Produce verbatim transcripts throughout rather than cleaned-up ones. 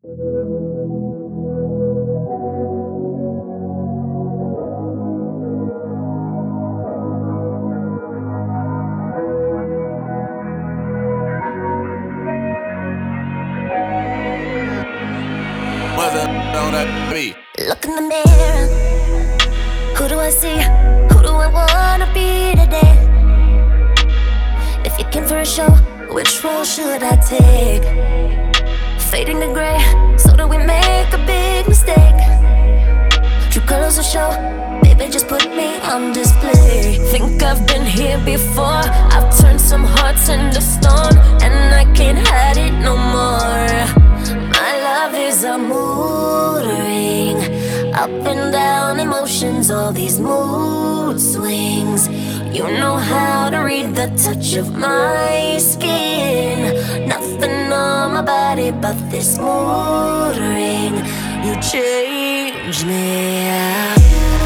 Look in the mirror. Who do I see? Who do I wanna be today? If you came for a show, which role should I take? Fading to gray, so that we make a big mistake. True colors will show, baby, just put me on display. Think I've been here before. I've turned some hearts into stone, and I can't hide it no more. My love is a mood ring, up and down emotions, all these mood swings. You know how to read the touch of my skin. Nothing on my body but this mood ring. You change me out.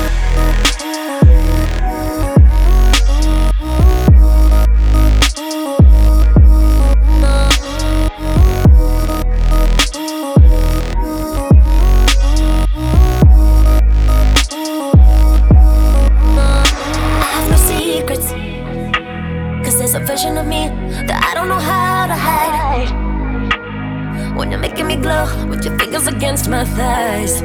There's a version of me that I don't know how to hide. When you're making me glow with your fingers against my thighs.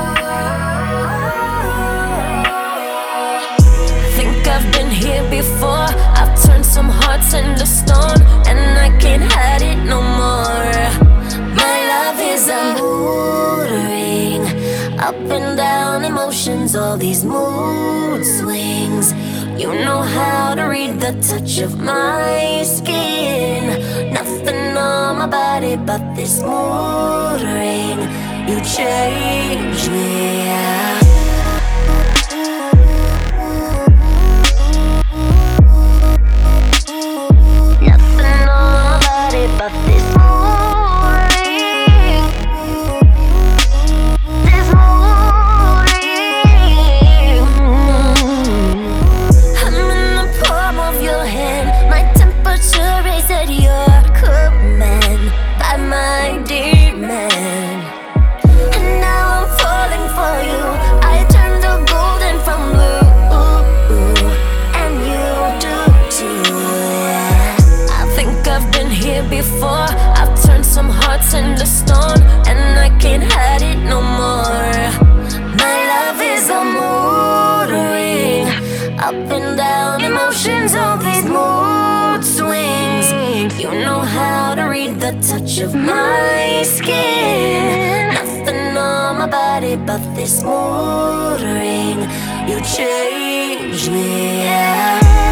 Think I've been here before. I've turned some hearts into stone, and I can't hide it no more. My love is a mood ring, up and down emotions, all these mood swings. You know how to read the touch of my skin. Nothing on my body but this mood ring. You change me out. Nothing on my body but this mood ring. This mood ring. I'm in the palm of your hand. My temperature is at your command. By my demand. And now I'm falling for you. I turn the golden from blue. And you do too, yeah. I think I've been here before. I've turned some hearts into stone, and I can't hide it no more. My love is a mood ring, up and down emotions, all these mood swings. You know how to read the touch of my skin. Nothing on my body but this mood ring. You change me, yeah.